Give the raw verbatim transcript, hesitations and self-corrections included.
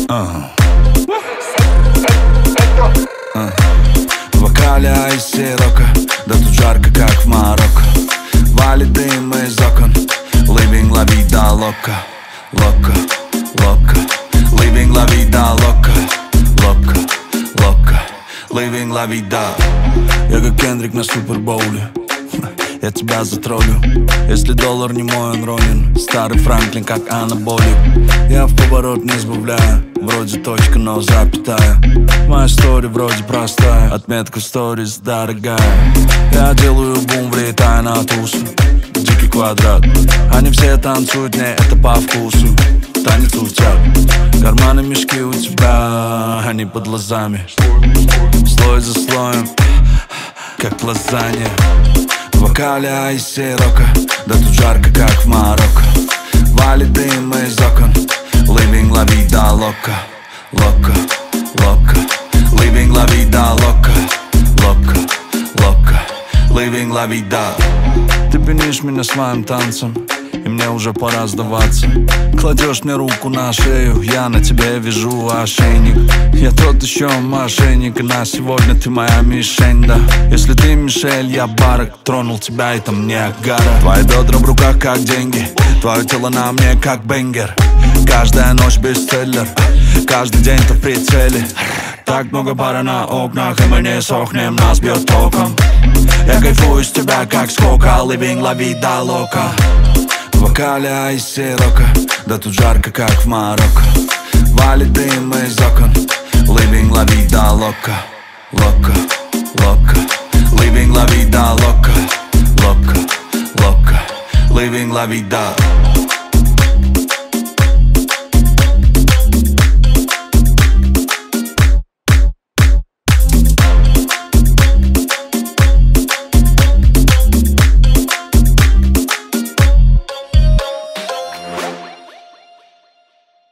uh. Uh. В вокале айси рока, да тут жарко, как в Марокко. Валит дым из окон, living la vida loca, loca, loca, living la vida loca, loca, loca, living la vida. Я как Кендрик на супербоуле, я тебя затроллю. Если доллар не мой, он ронен. Старый Франклин, как анаболик. Я в поворот не сбавляю, вроде точка, но запятая. Моя история вроде простая, отметка в сторис дорогая. Я делаю бум, влетая на тусу, дикий квадрат. Они все танцуют, не это по вкусу. Танец утят, карманы мешки у тебя, они под глазами. Слой за слоем, как лазанья. В вокале айси рока, да тут жарко, как в Марокко. Валит дым из окон, living la vida loca, loca, loca, living la vida loca, loca, loca, living la vida. Ты пьянишь меня своим танцем, и мне уже пора сдаваться. Кладешь мне руку на шею, я на тебе вяжу ошейник. Я тот еще мошенник, и на сегодня ты моя мишень, да. Если ты Мишель, я Барак, тронул тебя, это мне Агара. Твои бедра в руках, как деньги, твое тело на мне, как бенгер. Каждая ночь бестселлер, каждый день ты в прицеле. Так много пара на окнах, и мы не сохнем, нас бьет током. Я кайфую с тебя, как скока, living la vida loca. В вокале айси рока, да тут жарко, как в Марокко. Валит дым из окон, living la vida loca, loca, loca, living la vida loca, loca, loca, living la vida.